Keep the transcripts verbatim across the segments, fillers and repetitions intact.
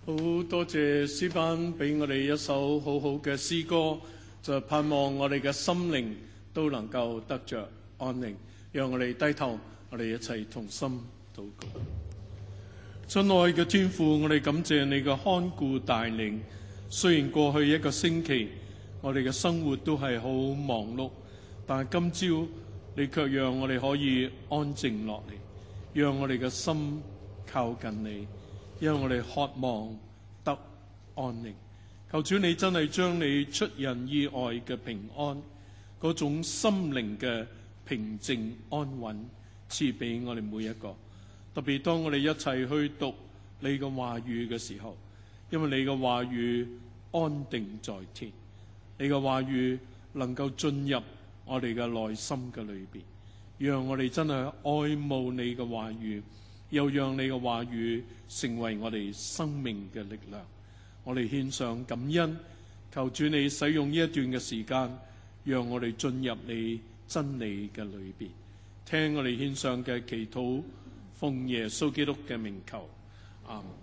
好多謝詩班俾我哋一首好好嘅詩歌，就盼望我哋嘅心靈都能夠得着安寧。讓我哋低頭，我哋一齊同心禱告。親愛嘅天父，我哋感謝你嘅看顧帶領。雖然過去一個星期我哋嘅生活都係好忙碌，但係今朝你卻讓我哋可以安靜落嚟，讓我哋嘅心靠近你，因為我哋渴望得安寧。求主你真係將你出人意外嘅平安，嗰種心靈嘅平靜安穩賜俾我哋每一個。特別當我哋一齊去讀你嘅話語嘅時候，因為你嘅話語安定在天，你嘅話語能夠進入我哋嘅內心嘅裏邊，讓我哋真係愛慕你嘅話語，又讓你嘅話語成為我哋生命嘅力量。我哋獻上感恩，求主你使用呢一段嘅時間，讓我哋進入你真理嘅裏邊，聽我哋獻上嘅祈禱，奉耶穌基督嘅名求，阿們。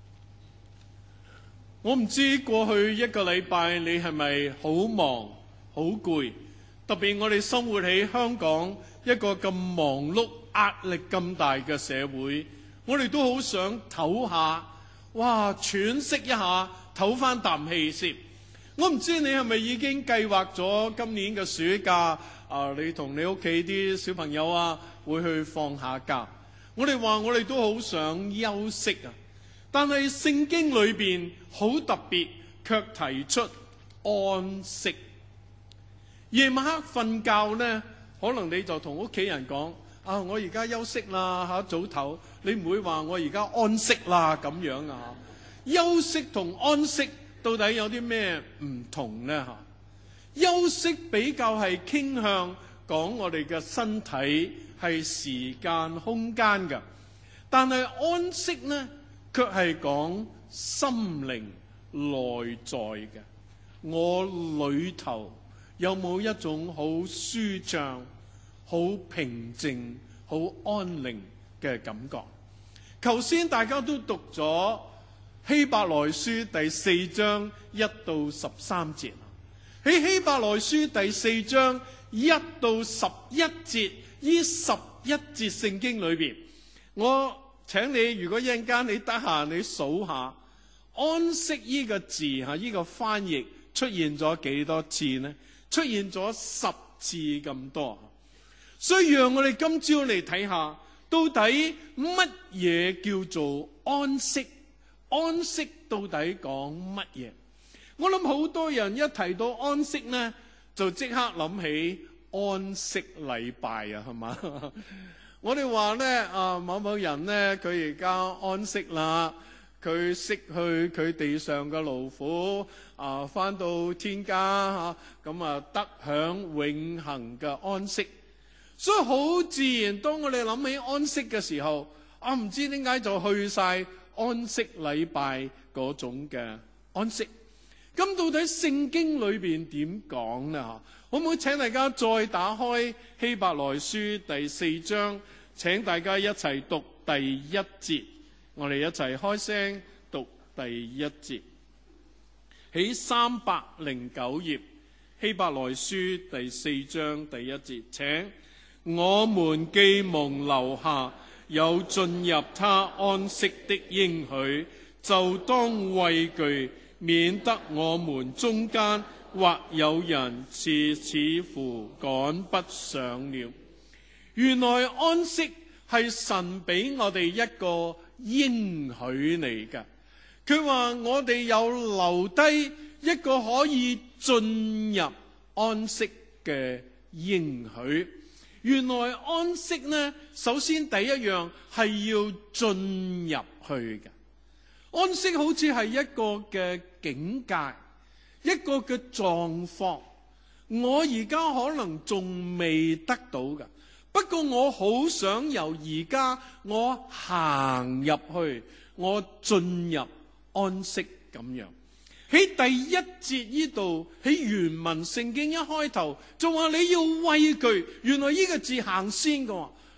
我唔知過去一個禮拜你係咪好忙好攰，特別我哋生活喺香港一個咁忙碌壓力咁大嘅社會，我哋都好想唞下，哇，喘息一下，唞翻啖氣先。我唔知你係咪已經計劃咗今年嘅暑假啊？你同你屋企啲小朋友啊會去放下假。我哋話我哋都好想休息啊，但係聖經裏邊好特別，卻提出安息。夜晚黑瞓覺呢，可能你就同屋企人講啊，我而家休息啦嚇，早唞。你唔會話我而家安息啦咁樣啊？休息同安息到底有啲咩唔同呢？嚇，休息比較係傾向講我哋嘅身體係時間空間嘅，但係安息呢，卻係講心靈內在嘅。我裏頭有冇一種好舒暢、好平靜、好安寧嘅感覺？頭先大家都讀咗希伯來書第四章一到十三節。喺希伯來書第四章一到十一節，呢十一節聖經裏邊，我請你如果一陣間你得閒，你數下安息呢個字吓，呢個翻譯出現咗幾多次呢？出現咗十次咁多。所以讓我哋今朝嚟睇下，到底乜嘢叫做安息？安息到底講乜嘢？我諗好多人一提到安息呢，就即刻諗起安息禮拜啊，係嘛？我哋話呢，啊某某人呢，佢而家安息啦，佢釋去佢地上嘅勞苦啊，返到天家嚇，咁啊得享永恆嘅安息。所以好自然，當我哋諗起安息嘅時候，啊唔知點解就去晒安息禮拜嗰種嘅安息。咁到底聖經裏邊點講呢？可唔可以請大家再打開希伯來書第四章，請大家一齊讀第一節。我哋一齊開聲讀第一節。喺三百零九頁，希伯來書第四章第一節，請。我們既蒙留下有進入他安息的應許，就當畏懼，免得我們中間或有人是似乎趕不上了。原來安息係神俾我哋一個應許嚟㗎。佢話我哋有留低一個可以進入安息嘅應許。原來安息呢，首先第一樣係要進入去嘅。安息好似係一個嘅境界，一個嘅狀況。我而家可能仲未得到嘅，不過我好想由而家我行入去，我進入安息咁樣。喺第一節呢度，喺原文聖經一開頭就話你要畏懼，原來呢個字行先嘅。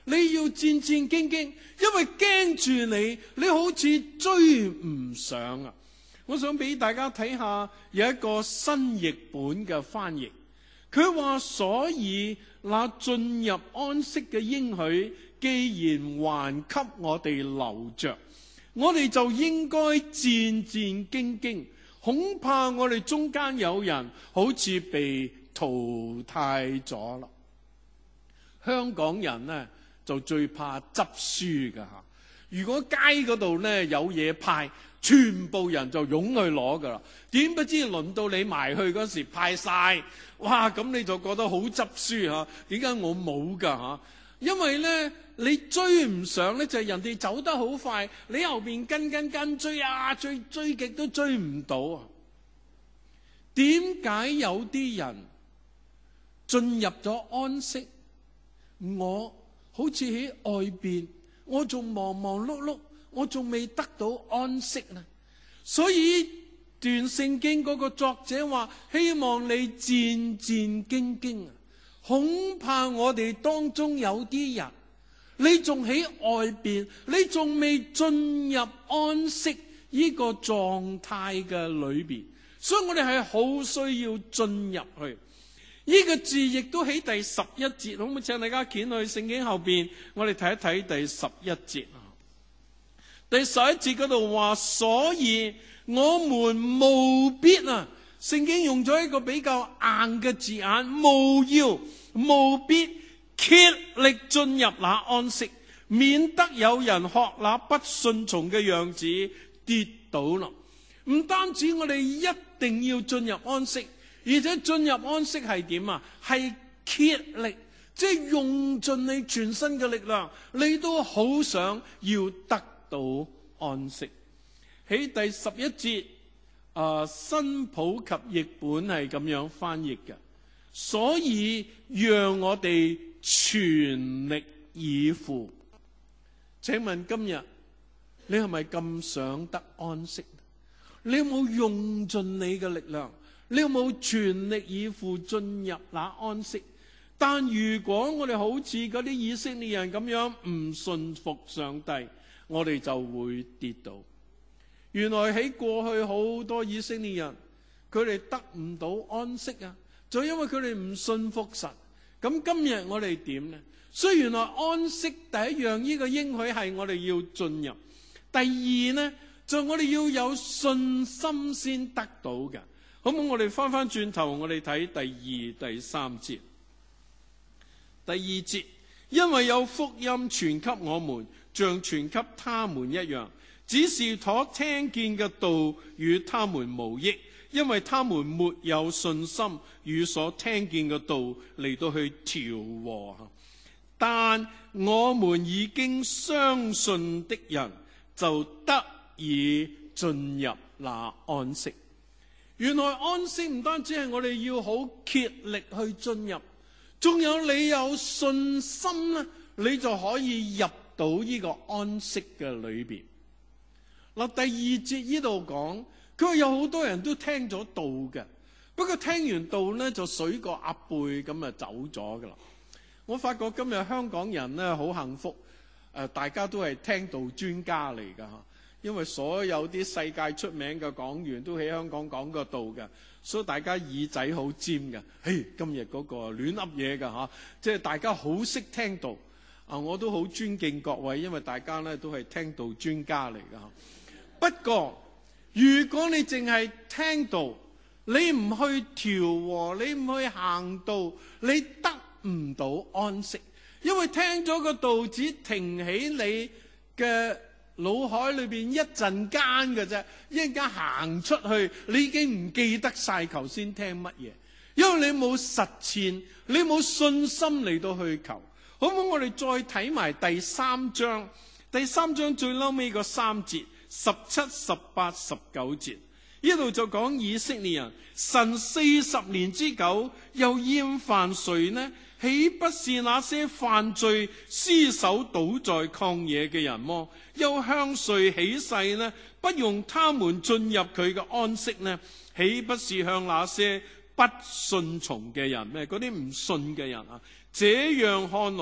你要戰戰兢兢，因為驚住你，你好似追唔上啊！我想俾大家睇下有一個新譯本嘅翻譯，佢話：所以那進入安息嘅應許，既然還給我哋留着，我哋就應該戰戰兢兢，恐怕我哋中間有人好似被淘汰咗啦。香港人呢就最怕執輸㗎吓，如果街嗰度呢有嘢派，全部人就湧去攞㗎啦。點不知輪到你埋去嗰時派晒，哇！咁你就覺得好執輸吓。點解我冇㗎吓？因為呢你追唔上呢，就係人哋走得好快，你後邊跟跟跟追啊，追追極都追唔到啊。點解有啲人進入咗安息，我好似喺外邊，我仲忙忙碌碌，我仲未得到安息呢？所以段聖經嗰個作者話，希望你戰戰兢兢啊！恐怕我哋當中有啲人，你仲喺外邊，你仲未進入安息呢個狀態嘅裏邊，所以我哋係好需要進入去。呢個字亦都喺第十一節，可唔可以請大家掀去聖經後邊，我哋睇一睇第十一節啊。第十一節嗰度話，所以我們務必啊，聖經用咗一個比較硬嘅字眼，務要務必竭力進入那安息，免得有人學那不順從嘅樣子跌倒啦。唔單止我哋一定要進入安息，而且進入安息係點啊？係竭力，即係用盡你全身嘅力量，你都好想要得到安息。喺第十一節，啊，新普及譯本係咁樣翻譯嘅，所以讓我哋全力以赴。請問今日你係咪咁想得安息？你有冇用盡你嘅力量？你有冇全力以赴進入那安息？但如果我哋好似嗰啲以色列人咁樣唔順服上帝，我哋就會跌倒。原來喺過去好多以色列人，佢哋得唔到安息啊，就因為佢哋唔信服神。咁今日我哋點呢？所以原來安息第一樣呢個應許係我哋要進入。第二呢，就我哋要有信心先得到嘅。好唔好？我哋翻翻轉頭，我哋睇第二、第三節。第二節，因為有福音傳給我們，像傳給他們一樣，只是所聽見嘅道與他們無益，因為他們沒有信心與所聽見嘅道嚟到去調和。但我們已經相信的人，就得以進入那安息。原來安息唔單止係我哋要好竭力去進入，仲有你有信心咧，你就可以入到呢個安息嘅裏邊。嗱，第二節呢度講，佢話有好多人都聽咗道嘅，不過聽完道呢，就水過鴨背咁啊走咗噶啦。我發覺今日香港人呢，好幸福，誒，大家都係聽道專家嚟噶吓。因為所有啲世界出名嘅講員都喺香港講過道嘅，所以大家耳仔好尖嘅。嘿，今日嗰個亂噏嘢㗎吓，即係大家好識聽道啊！我都好尊敬各位，因為大家咧都係聽道專家嚟㗎。不過，如果你淨係聽道，你唔去調和，你唔去行道，你得唔到安息，因為聽咗個道只停喺你嘅腦海裏邊一陣間嘅啫，一陣間行出去，你已經唔記得晒頭先聽乜嘢，因為你冇實踐，你冇信心嚟到去求。好唔好？我哋再睇埋第三章，第三章最嬲尾個三節，十七、十八、十九節，呢度就講以色列人，神四十年之久，又厭煩誰呢？豈不是那些犯罪、屍首倒在曠野嘅人麼？又向誰起誓呢？不用他們進入佢嘅安息呢？豈不是向那些不順從嘅人咩？嗰啲唔信嘅人啊！這樣看來，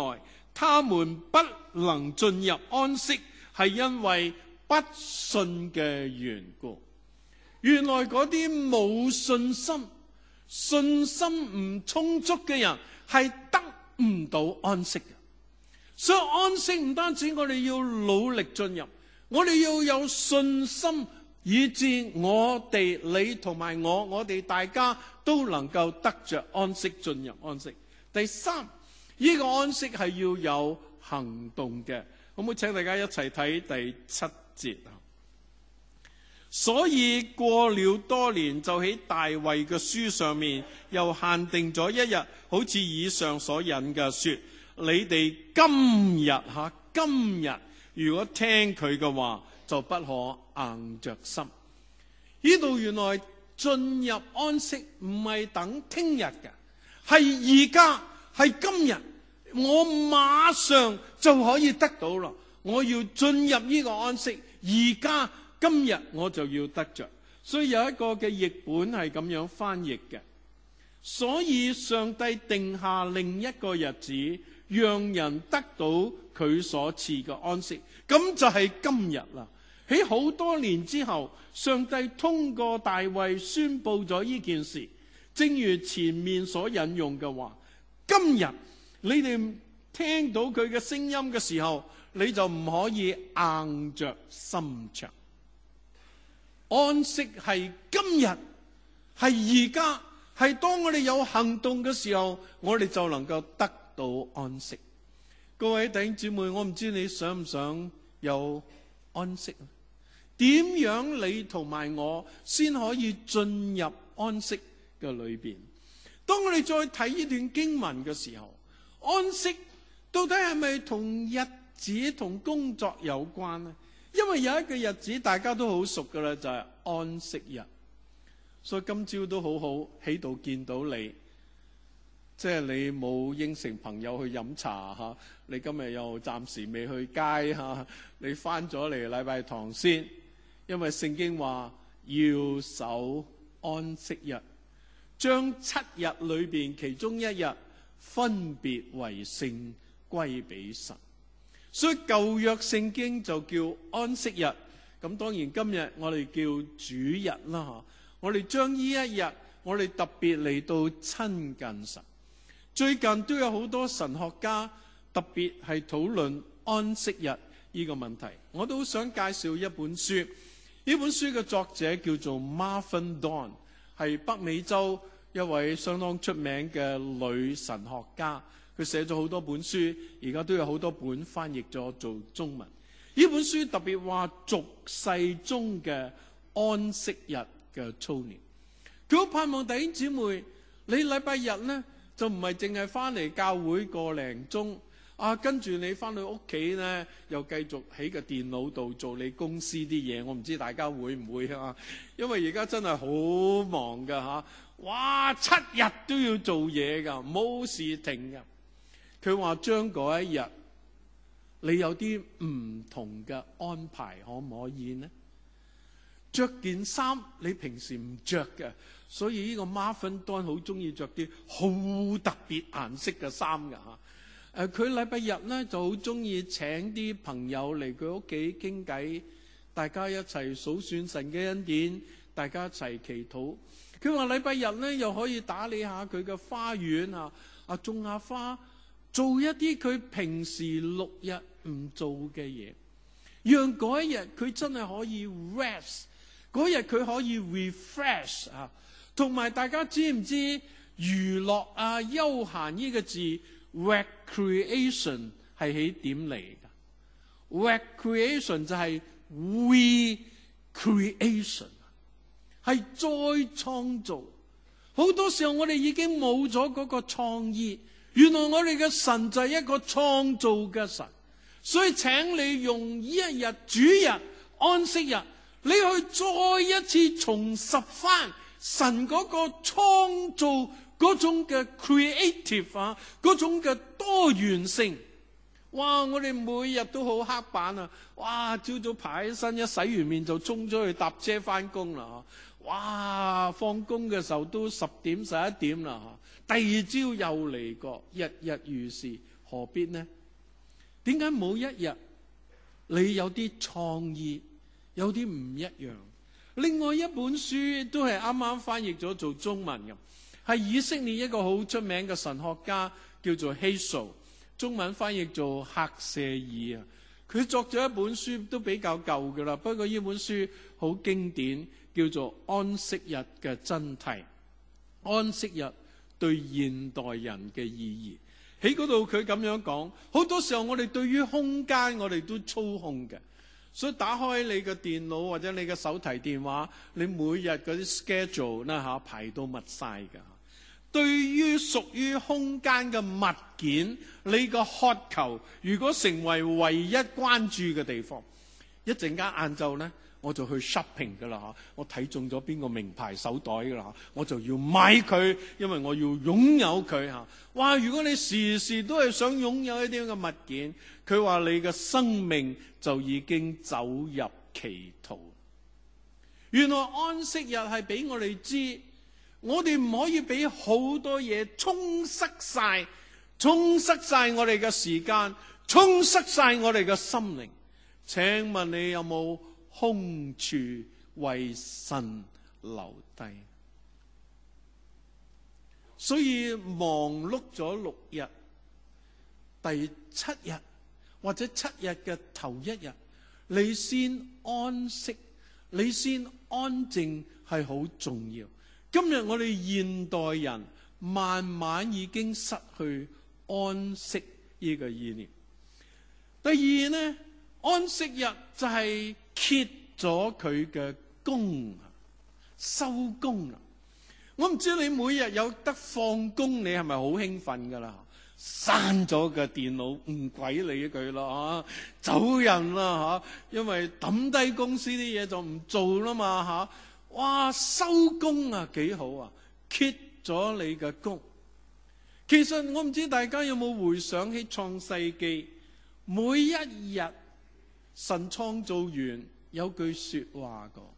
他們不能進入安息，係因為不信嘅緣故。原來嗰啲冇信心、信心唔充足嘅人係得唔到安息嘅。所以安息唔單止我哋要努力進入，我哋要有信心，以致我哋你同埋我，我哋大家都能夠得着安息，進入安息。第三，呢個安息係要有行動嘅。好唔好請大家一齊睇第七節啊？所以過了多年，就喺大衛嘅書上面又限定咗一日，好似以上所引嘅說，你哋今日吓今日如果聽佢嘅話，就不可硬着心。呢度原來進入安息唔係等聽日嘅，係而家，係今日，我馬上就可以得到啦。我要進入呢個安息，而家今日我就要得着。所以有一個嘅譯本係咁樣翻譯嘅。所以上帝定下另一個日子，讓人得到佢所賜嘅安息，咁就係今日啦。喺好多年之後，上帝通過大衛宣布咗呢件事，正如前面所引用嘅話，今日你哋聽到佢嘅聲音嘅時候，你就唔可以硬着心腸。安息係今日，係而家，係當我哋有行動嘅時候，我哋就能夠得到安息。各位弟兄姊妹，我唔知你想唔想有安息？點樣你同埋我先可以進入安息嘅裏邊？當我哋再睇呢段經文嘅時候，安息到底係咪同日子同工作有關呢？因為有一個日子大家都好熟噶啦，就係安息日。所以今朝都好好喺度見到你，即係你冇應承朋友去飲茶吓，你今日又暫時未去街吓，你翻咗嚟禮拜堂先。因為聖經話要守安息日，將七日裏邊其中一日分別為聖，歸俾神。所以舊約聖經就叫安息日，咁當然今日我哋叫主日啦。我哋將呢一日，我哋特別嚟到親近神。最近都有好多神學家特別係討論安息日呢個問題。我都想介紹一本書。呢本書嘅作者叫做 Martha Dawn， 係北美洲一位相當出名嘅女神學家。佢寫咗好多本書，而家都有好多本翻譯咗做中文。呢本書特別話俗世中嘅安息日嘅操練。佢好盼望弟兄姊妹，你禮拜日呢就唔係淨係翻嚟教會個零鐘。啊，跟住你翻到屋企呢，又繼續喺個電腦度做你公司啲嘢。我唔知大家會唔會啊？因為而家真係好忙噶吓，哇，七日都要做嘢噶，冇時停噶。佢話將嗰一日，你有啲唔同嘅安排，可唔可以呢？着件衫你平時唔着嘅，所以呢個 Martha Dawn 好中意着啲好特別顏色嘅衫噶吓。誒，佢禮拜日咧就好中意請啲朋友嚟佢屋企傾偈，大家一齊數算神嘅恩典，大家一齊祈禱。佢話禮拜日咧又可以打理下佢嘅花園啊，啊種下花，做一啲佢平時六日唔做嘅嘢，讓嗰一日佢真係可以 rest， 嗰日佢可以 refresh 啊。同埋大家知唔知娛樂啊、休閒呢個字？Recreation 係喺點嚟㗎？ Recreation 就係 recreation， 係再創造。好多時候我哋已經冇咗嗰個創意。原來我哋嘅神就係一個創造嘅神，所以請你用呢一日主日安息日，你去再一次重拾翻神嗰個創造嗰種嘅 creative 啊，嗰種嘅多元性。哇！我哋每日都好刻板啊！哇！朝早爬起身，一洗完面就衝咗去搭車翻工啦！哇！放工嘅時候都十點十一點啦！第二朝又嚟過，日日如是，何必呢？ 點解冇一日你有啲創意，有啲唔一樣？另外一本書都係啱啱翻譯咗做中文嘅，係以色列一個好出名嘅神學家叫做希素，中文翻譯做赫舍爾啊。佢作咗一本書都比較舊㗎啦，不過呢本書好經典，叫做《安息日嘅真諦》。安息日對現代人嘅意義，喺嗰度佢咁樣講，好多時候我哋對於空間我哋都操控嘅，所以打開你嘅電腦或者你嘅手提電話，你每日嗰啲 schedule 啦嚇排到密晒㗎。對於屬於空間嘅物件，你個渴求如果成為唯一關注嘅地方，一陣間晏晝呢，我就去 shopping 噶啦嚇，我睇中咗邊個名牌手袋噶啦嚇，我就要買佢，因為我要擁有佢嚇。哇！如果你時時都係想擁有一啲咁嘅物件，佢話你嘅生命就已經走入歧途。原來安息日係俾我哋知，我哋唔可以俾好多嘢充塞晒，充塞晒我哋嘅時間，充塞晒我哋嘅心靈。請問你有冇空處為神留低？所以忙碌咗六日，第七日或者七日嘅頭一日，你先安息，你先安靜係好重要。今日我哋現代人慢慢已經失去安息呢個意念。第二呢，安息日就係歇咗佢嘅工，收工啦。我唔知你每日有得放工，你係咪好興奮噶啦？閂咗個電腦，唔鬼理佢啦吓，走人啦吓，因為抌低公司啲嘢就唔做啦嘛吓。哇，收工啊，幾好啊！歇咗你嘅工。其實我唔知大家有冇回想起創世記，每一日神創造完有句說話個，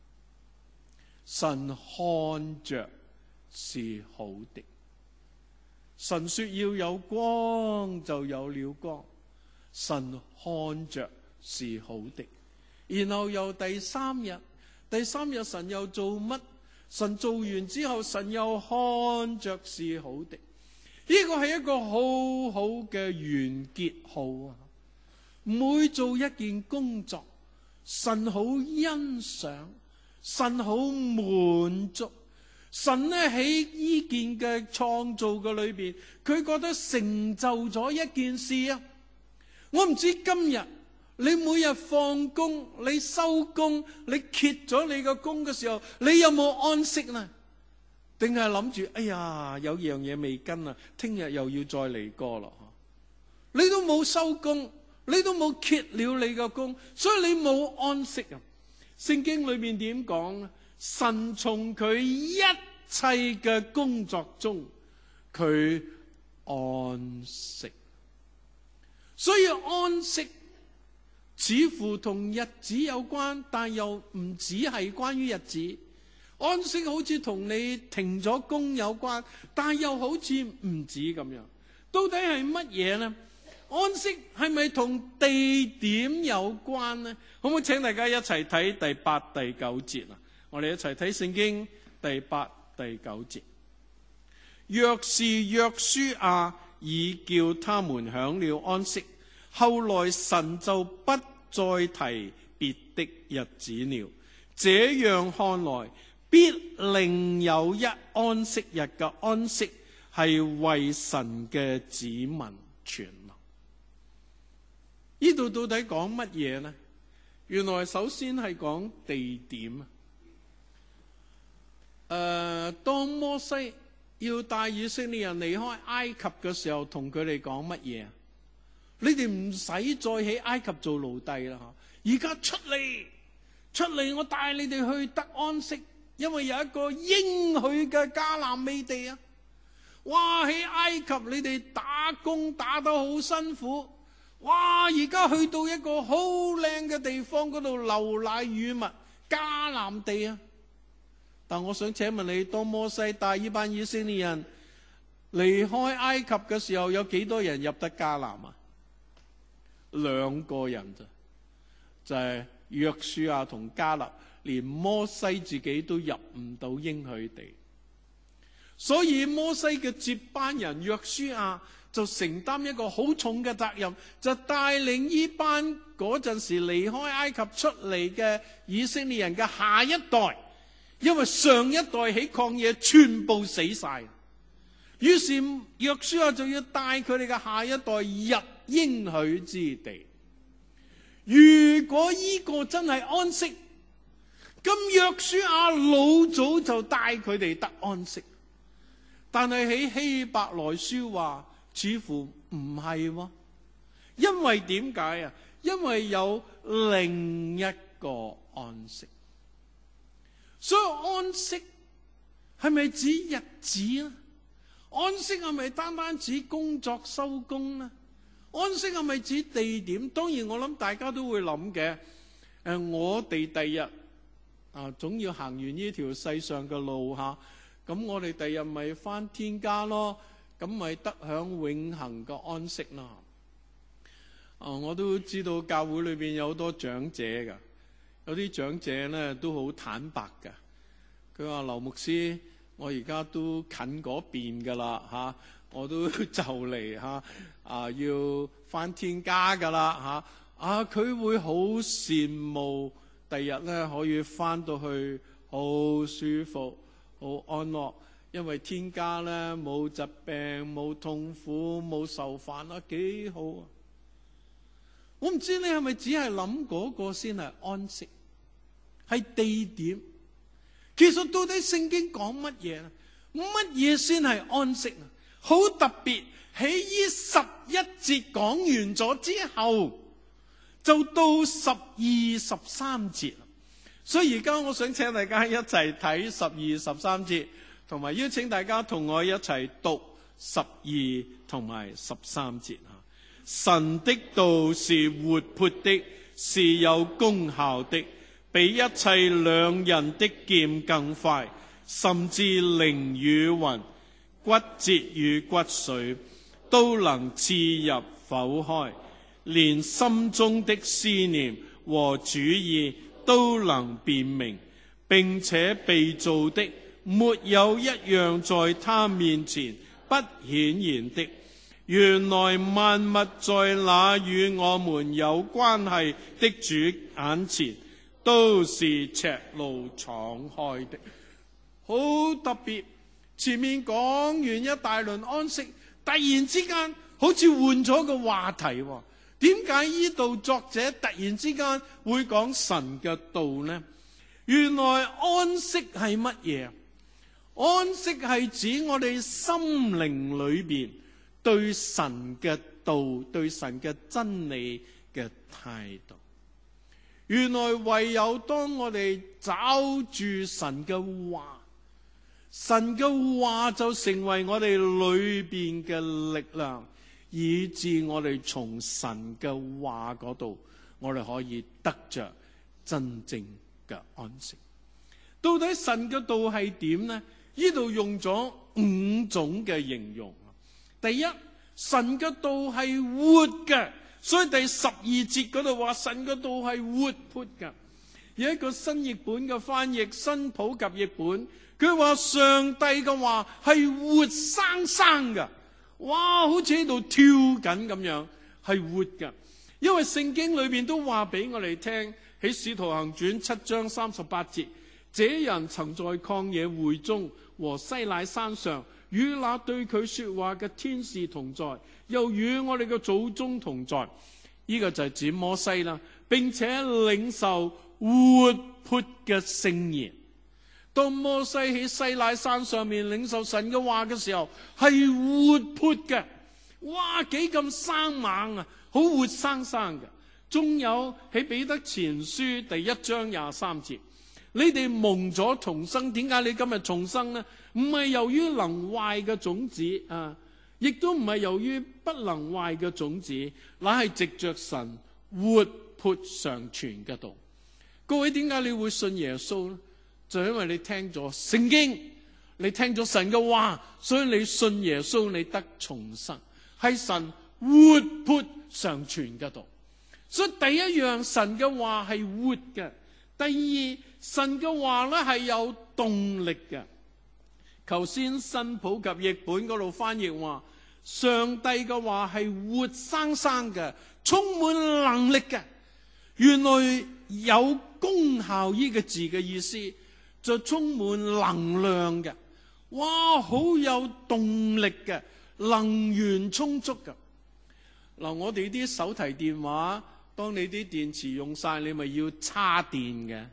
神看着是好的。神說要有光，就有了光。神看着是好的。然後又第三日。第三日神又做乜？神做完之後，神又看着是好的。呢個係一個好好嘅完結號啊！每做一件工作，神好欣賞，神好滿足。神呢喺呢件嘅創造嘅裏邊，佢覺得成就咗一件事啊！我唔知今日你每日放工，你收工，你歇咗你個工嘅時候，你有冇安息呢？定係諗住，哎呀，有樣嘢未跟啊，聽日又要再嚟過咯。你都冇收工，你都冇歇了你個工，所以你冇安息啊。聖經裏面點講呢？神從佢一切嘅工作中，佢安息。所以安息似乎同日子有關，但又唔只係關於日子。安息好似同你停咗工有關，但又好似唔止咁樣。到底係乜嘢呢？安息係咪同地點有關呢？可唔可以請大家一齊睇第八、第九節啊？我哋一齊睇聖經第八、第九節。若是約書亞已叫他們享了安息，後來神就不再提別的日子了。這樣看來，必另有一安息日嘅安息，係為神嘅子民存留。呢度到底講乜嘢呢？原來首先係講地點。誒、呃，當摩西要帶以色列人離開埃及嘅時候，同佢哋講乜嘢？你哋唔使再喺埃及做奴隸啦，而家出嚟，出嚟，我帶你哋去得安息，因為有一個應許嘅迦南美地啊！哇，喺埃及你哋打工打得好辛苦，哇！而家去到一個好靚嘅地方，嗰度流奶與蜜，迦南地啊！但我想請問你，當摩西帶呢班以色列人離開埃及嘅時候，有幾多人入得迦南啊？ 兩個人咋，就係約書亞同迦勒，連摩西自己都入唔到應許地。所以摩西嘅接班人約書亞就承擔一個好重嘅責任，就帶領呢班嗰陣時離開埃及出嚟嘅以色列人嘅下一代，因為上一代喺曠野全部死晒，於是約書亞就要帶佢哋嘅下一代入應許之地。如果呢個真係安息，咁約書亞老早就帶佢哋得安息。但係喺希伯來書話似乎唔係喎，因為點解啊？因為有另一個安息。所以安息係咪指日子呢？安息係咪單單指工作收工呢？安息係咪指地點？當然我諗大家都會諗嘅。誒，我哋第日啊，總要行完呢條世上嘅路吓。咁我哋第日咪返天家咯，咁咪得享永恆嘅安息啦。啊，我都知道教會裏邊有好多長者噶，有啲長者咧都好坦白噶。佢話劉牧師，我而家都近嗰邊噶啦吓，我都就嚟吓啊要返天家噶啦吓。啊，佢會好羨慕第日咧可以返到去好舒服，好安樂，因為天家咧冇疾病、冇痛苦、冇受煩啊，幾好啊！我唔知你係咪只係諗嗰個先係安息，係地點。其實到底聖經講乜嘢咧？乜嘢先係安息啊？好特別，喺呢十一節講完咗之後，就到十二、十三節。所以而家我想請大家一齊睇十二、十三節，同埋邀請大家同我一齊讀十二同埋十三節。神的道是活潑的，是有功效的，比一切兩刃的劍更快，甚至靈與魂、骨節與骨髓都能刺入剖開，連心中的思念和主意都能辨明，並且被造的沒有一樣在他面前不顯然的。原來萬物在那與我們有關係的主眼前都是赤露敞開的。好特別，前面講完一大輪安息，突然之間好似換咗個話題喎。點解呢度作者突然之間會講神嘅道呢？原來安息係乜嘢？安息係指我哋心靈裏邊對神嘅道、對神嘅真理嘅態度。原來唯有當我哋抓住神嘅話，神嘅話就成為我哋裏邊嘅力量，以致我哋從神嘅話嗰度，我哋可以得着真正嘅安息。到底神嘅道係點呢？呢度用咗五種嘅形容。第一，神嘅道係活嘅，所以第十二節嗰度話神嘅道係活潑嘅。有一個新譯本嘅翻譯，新普及譯本，佢話上帝嘅話係活生生嘅。哇，好似喺度跳緊咁樣，係活嘅。因為聖經裏邊都話俾我哋聽，喺使徒行傳七章三十八節，這人曾在曠野會中和西乃山上與那對佢說話嘅天使同在，又與我哋嘅祖宗同在。呢、這個就係指摩西啦，並且領受活潑嘅聖言。當摩西喺西乃山上面領受神嘅話嘅時候，係活潑嘅。哇，幾咁生猛啊，好活生生嘅。仲有喺彼得前書第一章廿三節，你哋蒙咗重生，點解你今日重生呢？唔係由於能壞嘅種子啊，亦都唔係由於不能壞嘅種子，乃係藉着神活潑常存嘅道。各位，點解你會信耶穌呢？就因為你聽咗聖經，你聽咗神嘅話，所以你信耶穌，你得重生，係神活潑常存嘅道。 所以第一樣，神嘅話係活嘅；第二，神嘅話咧係有動力嘅。頭先新普及譯本嗰度翻譯話，上帝嘅話係活生生嘅，充滿能力嘅。原來有功效呢個字嘅意思就充滿能量嘅，哇，好有動力嘅，能源充足嘅。嗱，我哋啲手提電話，當你啲電池用晒，你咪要叉電嘅。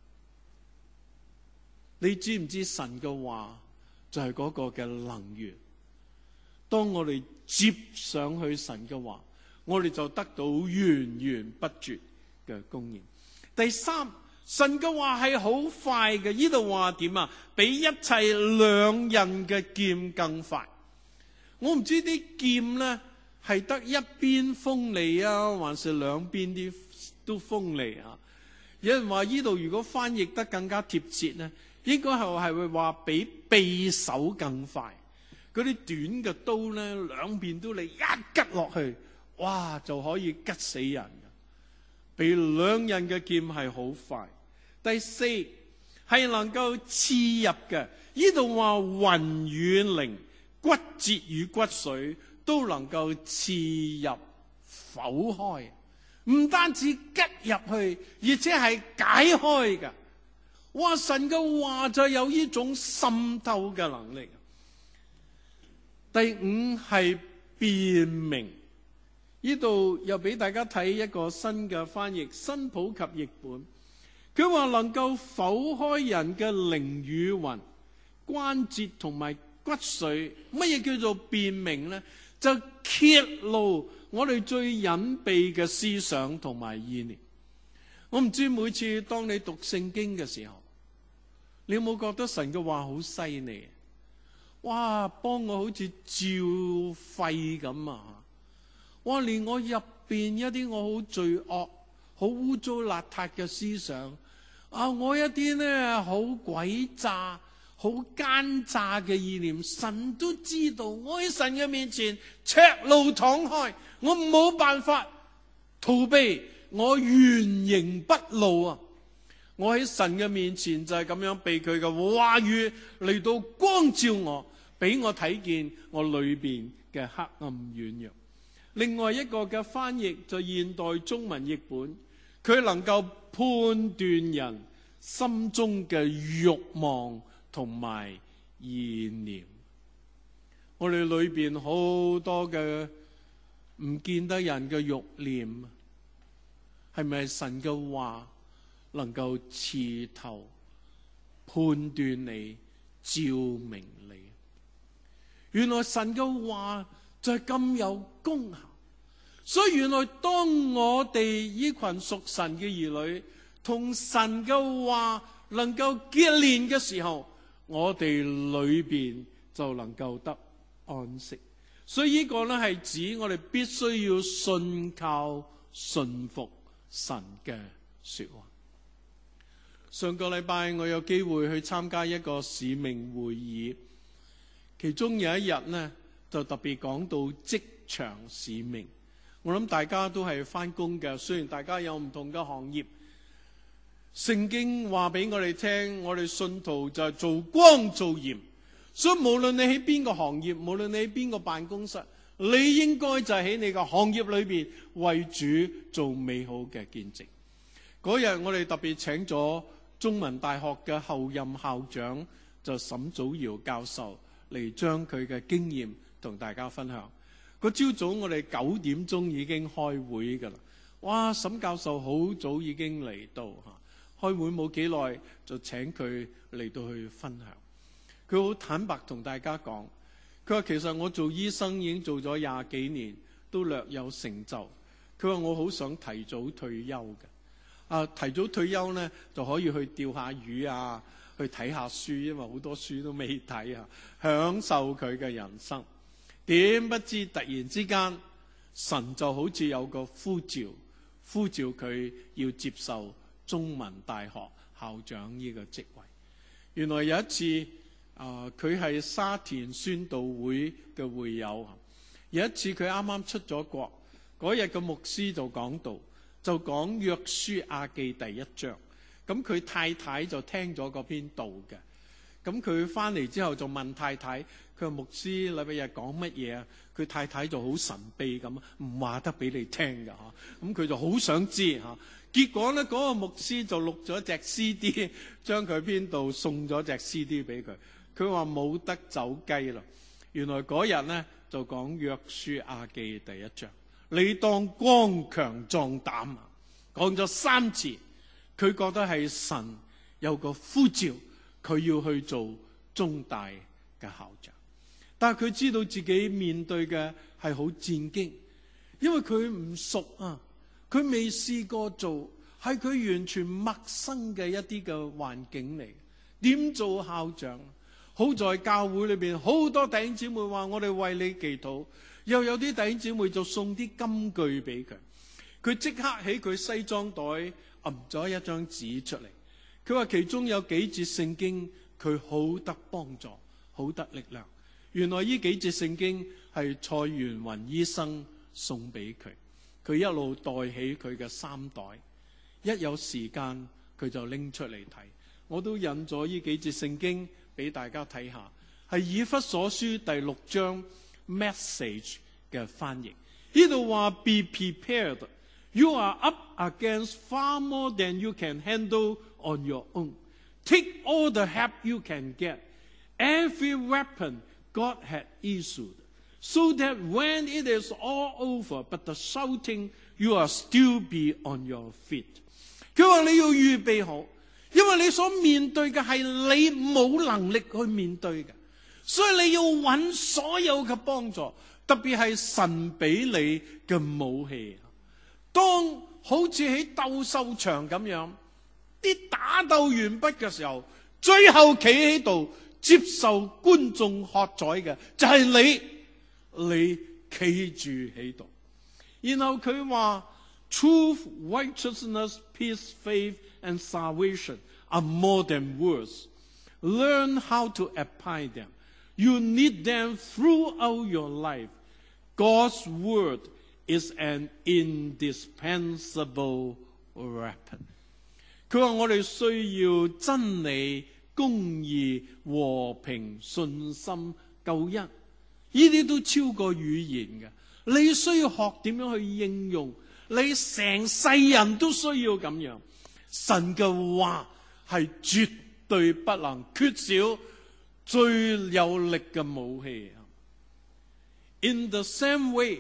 你知唔知神嘅話就係嗰個嘅能源？當我哋接上去神嘅話，我哋就得到源源不絕嘅供應。第三，神嘅話係好快嘅。呢度話點啊？比一切兩刃嘅劍更快。我唔知啲劍咧係得一邊鋒利啊，還是兩邊啲都鋒利啊？有人話呢度如果翻譯得更加貼切咧，應該係係會話比匕首更快。嗰啲短嘅刀咧，兩邊都嚟一拮落去，哇，就可以拮死人。比兩刃嘅劍係好快。第四，係能夠刺入嘅。呢度話魂與靈、骨節與骨髓都能夠刺入剖開，唔單止拮入去，而且係解開嘅。哇！神嘅話就有呢種滲透嘅能力。第五，係辨明。呢度又俾大家睇一個新嘅翻譯，新普及譯本。佢話能夠剖開人嘅靈與魂、關節同埋骨髓。乜嘢叫做辨明呢？就揭露我哋最隱秘嘅思想同埋意念。我唔知每次當你讀聖經嘅時候，你有冇覺得神嘅話好犀利？哇！幫我好似照肺咁啊！哇！連我入邊一啲我好罪惡、好污糟邋遢嘅思想啊，我一啲呢好詭詐、好奸詐嘅意念，神都知道。我喺神嘅面前赤露敞開，我冇辦法逃避，我原形不露啊！我喺神嘅面前就係咁樣被佢嘅話語嚟到光照我，俾我睇見我裏邊嘅黑暗軟弱。另外一個嘅翻譯就現代中文譯本，佢能夠判斷人心中嘅慾望同埋意念。我哋裏邊好多嘅唔見得人嘅慾念，係咪神嘅話能夠刺透、判斷你、照明你？原來神嘅話就係咁有功效，所以原來當我哋呢群屬神嘅兒女同神嘅話能夠結連嘅時候，我哋裏邊就能夠得安息。所以呢個呢係指我哋必須要信靠、信服神嘅說話。上個禮拜我有機會去參加一個使命會議，其中有一日呢就特別講到職場使命。我諗大家都係返工嘅，雖然大家有唔同嘅行業，聖經話俾我哋聽，我哋信徒就係做光做鹽。所以無論你喺邊個行業，無論你喺邊個辦公室，你應該就喺你個行業裏邊為主做美好嘅見證。嗰日我哋特別請咗中文大學嘅後任校長就沈祖堯教授嚟將佢嘅經驗同大家分享。個朝早我哋九點鐘已經開會噶啦，哇！沈教授好早已經嚟到吓，開會冇幾耐就請佢嚟到去分享。佢好坦白同大家講，佢話其實我做醫生已經做咗廿幾年，都略有成就。佢話我好想提早退休嘅。啊，提早退休呢就可以去釣下魚啊，去睇下書，因為好多書都未睇啊，享受佢嘅人生。點不知突然之間，神就好似有個呼召，呼召佢要接受中文大學校長呢個職位。原來有一次，啊，佢係沙田宣道會嘅會友。有一次佢啱啱出咗國，嗰日嘅牧師就講道， 就講約書亞記第一章。咁佢太太就聽咗嗰篇道嘅。咁佢翻嚟之後就問太太，佢話牧師禮拜日講乜嘢啊？佢太太就好神秘咁，唔話得俾你聽㗎嚇。咁佢就好想知嚇。結果咧，嗰個牧師就錄咗隻 C D， 將佢篇道送咗隻 C D 俾佢。佢話冇得走雞啦。原來嗰日咧就講約書亞記第一章，你當剛強壯膽啊！講咗三次，佢覺得係神有個呼召，佢要去做中大嘅校長。但係佢知道自己面對嘅係好戰兢，因為佢唔熟啊。佢未試過做，係佢完全陌生嘅一啲嘅環境嚟。點做校長？好在教會裏邊好多弟兄姊妹話我哋為你祈禱，又有啲弟兄姊妹就送啲金句俾佢。佢即刻喺佢西裝袋揞咗一張紙出嚟。佢話其中有幾節聖經佢好得幫助，好得力量。原來呢幾節聖經係蔡元雲醫生送俾佢。佢一路袋起佢嘅衫袋，一有時間佢就拎出嚟睇。我都引咗呢幾節聖經俾大家睇下，係以弗所書第六章 message 嘅翻譯。呢度話 Be prepared, you are up against far more than you can handle on your own. Take all the help you can get. Every weapon God had issued.So that when it is all over, but the shouting, you are still be on your feet. 佢話你要預備好，因為你所面對嘅係你冇能力去面對嘅，所以你要揾所有嘅幫助，特別係神俾你嘅武器。當好似喺鬥獸場咁樣，啲打鬥完畢嘅時候，最後企喺度接受觀眾喝彩嘅就係你。你企住喺度，然後佢話 Truth, righteousness, peace, faith, and salvation are more than words. Learn how to apply them. You need them throughout your life. God's word is an indispensable weapon. 佢話我哋需要真理、公義、和平、信心、救恩。呢啲都超過語言嘅，你需要學點樣去應用，你成世人都需要咁樣。神嘅話係絕對不能缺少最有力嘅武器。In the same way,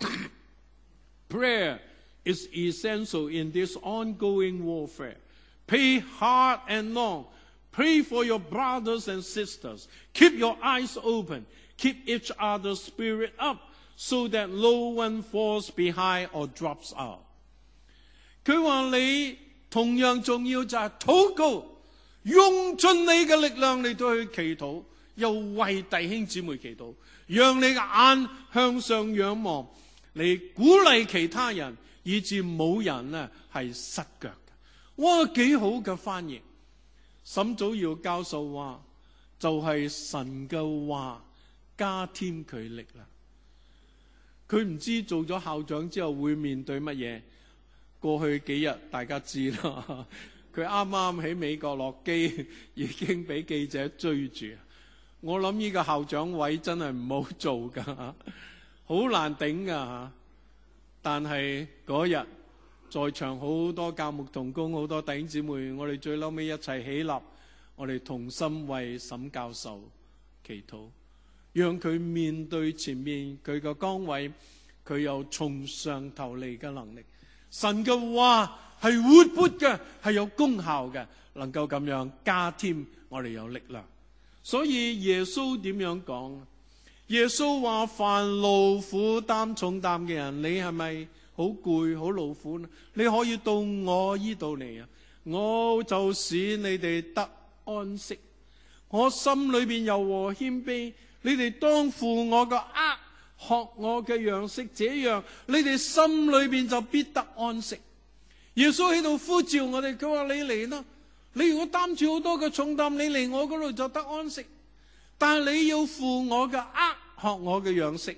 prayer is essential in this ongoing warfare. Pray hard and long. Pray for your brothers and sisters. Keep your eyes open.Keep each other's spirit up so that no one falls behind or drops out. 佢話你同樣重要就係禱告，用盡你嘅力量嚟到去祈禱，又為弟兄姊妹祈禱，讓你嘅眼向上仰望，你鼓勵其他人，以致冇人呢係失腳嘅。哇，幾好嘅翻譯！沈祖堯教授話，就係、是、神嘅話。加添佢力量，佢唔知做咗校長之後會面對乜嘢。過去幾日大家知啦，佢啱啱喺美國落機，已經俾記者追住。我諗呢個校長位真係唔好做噶，好難頂噶。但係嗰日在場好多教牧同工，好多弟兄姊妹，我哋最嬲尾一齊起立，我哋同心為沈教授祈禱。讓佢面對前面佢嘅崗位，佢有從上頭嚟嘅能力。神嘅話係活潑嘅，係有功效嘅，能夠咁樣加添我哋有力量。所以耶穌點樣講？耶穌話：凡勞苦擔重擔嘅人，你係咪好攰好勞苦呢？你可以到我呢度嚟啊，我就使你哋得安息。我心裏邊柔和謙卑。你哋當負我嘅軛，學我嘅樣式，這樣你哋心裏邊就必得安息。耶穌喺度呼召我哋，佢話你嚟啦，你如果擔住好多嘅重擔，你嚟我嗰度就得安息。但係你要負我嘅軛，學我嘅樣式。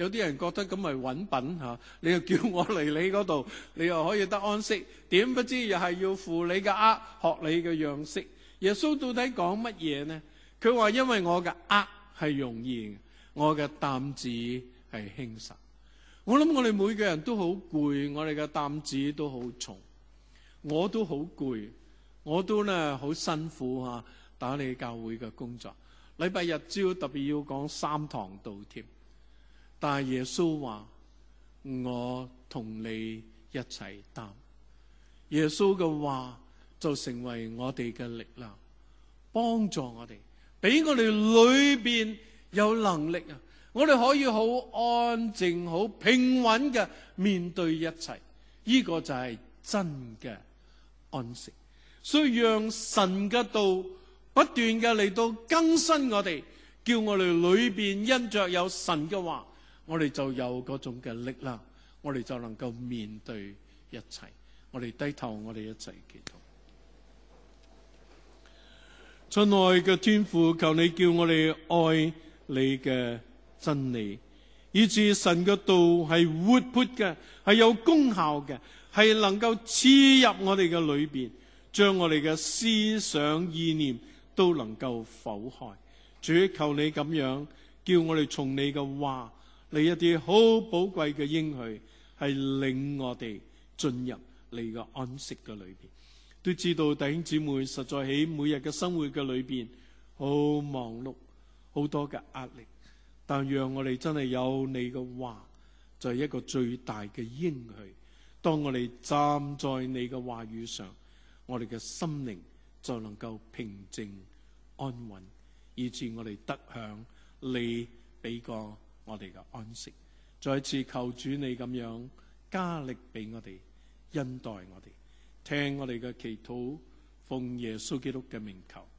有啲人覺得咁咪揾品嚇，你又叫我嚟你嗰度，你又可以得安息，點不知又係要負你嘅軛，學你嘅樣式。耶穌到底講乜嘢呢？佢話因為我嘅軛係容易，我嘅擔子係輕省。我諗我哋每個人都好攰，我哋嘅擔子都好重，我都好攰，我都呢好辛苦嚇打理教會嘅工作。禮拜日朝特別要講三堂道添，但係耶穌話我同你一齊擔。耶穌嘅話就成為我哋嘅力量，幫助我哋，俾我哋裏邊有能力啊！我哋可以好安靜、好平穩嘅面對一切，呢個就係真嘅安息。所以讓神嘅道不斷嘅嚟到更新我哋，叫我哋裏邊因着有神嘅話，我哋就有嗰種嘅力量，我哋就能夠面對一切。我哋低頭，我哋一齊祈禱。親愛嘅天父，求你叫我哋愛你嘅真理，以致神嘅道係活潑嘅，係有功效嘅，係能夠刺入我哋嘅裏邊，將我哋嘅思想意念都能夠剖開。主，求你咁樣叫我哋從你嘅話，你一啲好寶貴嘅應許，係領我哋進入你嘅安息嘅裏邊。都知道弟兄姊妹實在喺每日嘅生活嘅裏邊好忙碌，好多嘅壓力，但讓我哋真係有你嘅話，就係一個最大嘅應許。當我哋站在你嘅話語上，我哋嘅心靈就能夠平靜安穩，以致我哋得享你俾過我哋嘅安息。再次求主你咁樣加力俾我哋，恩待我哋，聽我哋嘅祈禱，奉耶穌基督嘅名求。